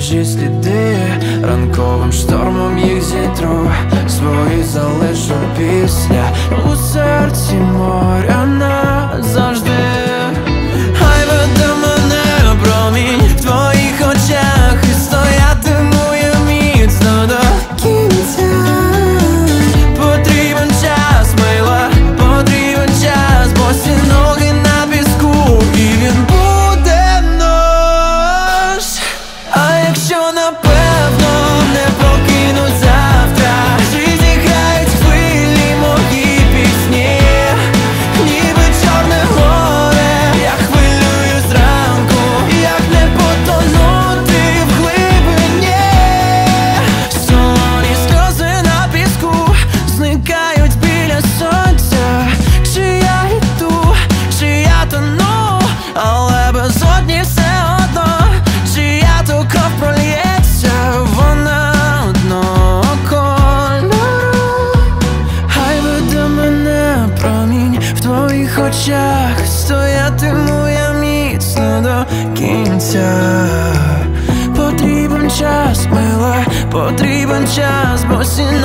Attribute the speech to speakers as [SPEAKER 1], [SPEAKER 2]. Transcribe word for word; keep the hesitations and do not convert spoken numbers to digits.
[SPEAKER 1] свіжі сліди, ранковим штормом їх зітру, свої залишу після у серці моря назавжди. Хай веде мене промінь в твоїх очах, і стоятиму я міцно до кінця. Потрібен час, мила, потрібен час, босі ноги на піску, і він буде наш. А якщо напевно не покину завтра, чи зіграють хвилі мої пісні, ніби чорне море, я хвилюю зранку, як не потонути в глибині. Солоні сльози на піску зникають біля сонця. Чи я йду, чи я тону, але без одні все одно, чия то кров прольється, вона одного кольору. Хай веде мене промінь в твоїх очах, стоятиму я міцно до кінця. Потрібен час, мила, потрібен час, бо сі